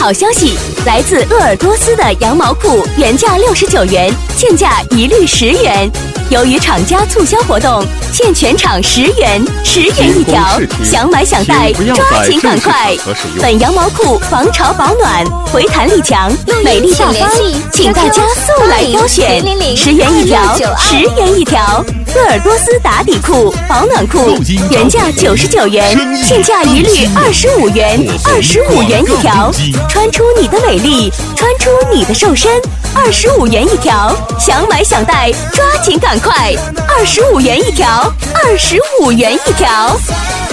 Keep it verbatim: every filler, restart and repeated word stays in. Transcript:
好消息，来自鄂尔多斯的羊毛裤原价六十九元，现价一律十元。由于厂家促销活动，现全场十元，十元一条，想买想带，抓紧赶快！本羊毛裤防潮保暖，回弹力强，美丽大方，请大家速来挑选，十元一条，十元一条。鄂尔多斯打底裤、保暖裤原价九十九元，现价一律二十五元，二十五元一条，穿出你的美丽，穿出你的瘦身，二十五元一条，想买想带，抓紧赶快，二十五元一条，二十五元一条。